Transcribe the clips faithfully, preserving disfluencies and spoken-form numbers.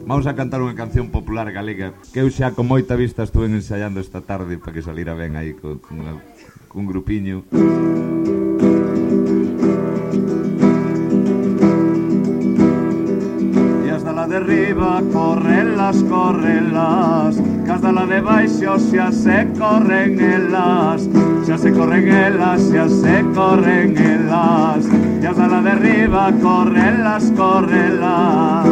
Vamos a cantar unha canción popular galega que eu xa con moita vista estuve ensaiando esta tarde para que salira ben aí con, con, con un grupiño. E hasta la de arriba correlas, correlas, que hasta la de baixo xa se corren elas, xa se corren elas, xa se corren elas, e hasta la de arriba correlas, correlas.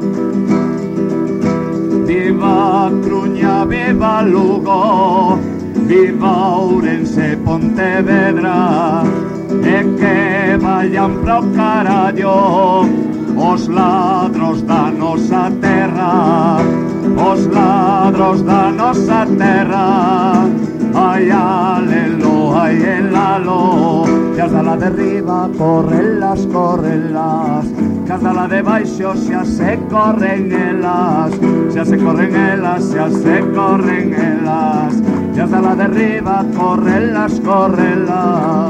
Viva Cruña, viva Lugo, viva Ourense, Pontevedra, e que vayan pro carallo os ladros da nosa terra, os ladros da nosa terra. Ai, alelo, ai, elalo, e hasta la de arriba correlas, correlas, que hasta la de baixo xa se corren elas, xa se corren elas, xa se corren elas, e hasta la de arriba correlas, correlas.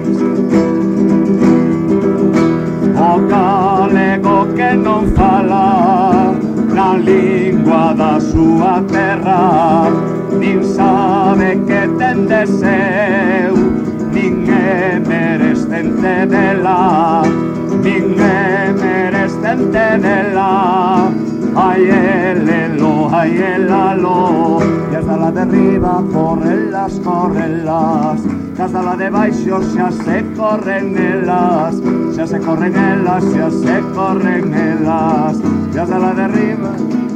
O galego que non fala na lingua da súa terra, nin sabe que ten de seu, nin é merecente dela, nin é merecente dela. Ai, elelo, ai, elalo, e hasta la de arriba correlas, correlas, que hasta la de baixo xa se corren elas, xa se corren elas, xa se corren elas, e hasta la de arriba.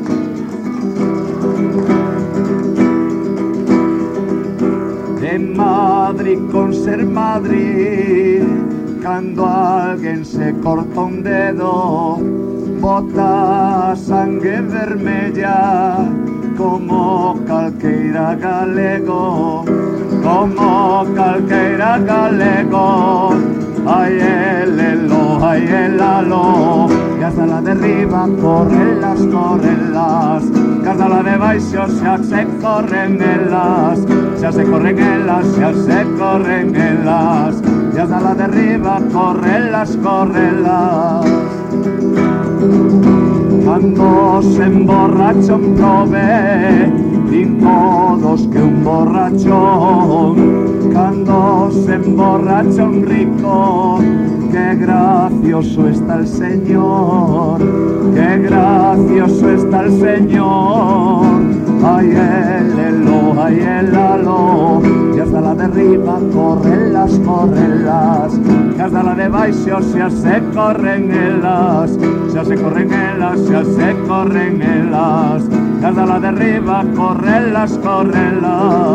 En Madrid con ser Madrid, cando alguén se corta un dedo, bota sangue vermella como calqueira galego, como calqueira galego. Ai, elelo, ai, elalo, e hasta la de arriba correlas, correlas, que hasta la de baixo xa se corren elas, xa se corren elas, xa se corren elas, e hasta la de arriba correlas, correlas. Cando se emborrachon prove, din todos que un borrachón, cando se emborracha un rico, qué gracioso está el Señor, qué gracioso está el Señor. Ay, elelo, ay, elalo, y hasta la de arriba correlas, correlas, que hasta la de baixo xa se corren elas, xa se corren elas, xa se corren elas, que hasta la de arriba correlas, correlas.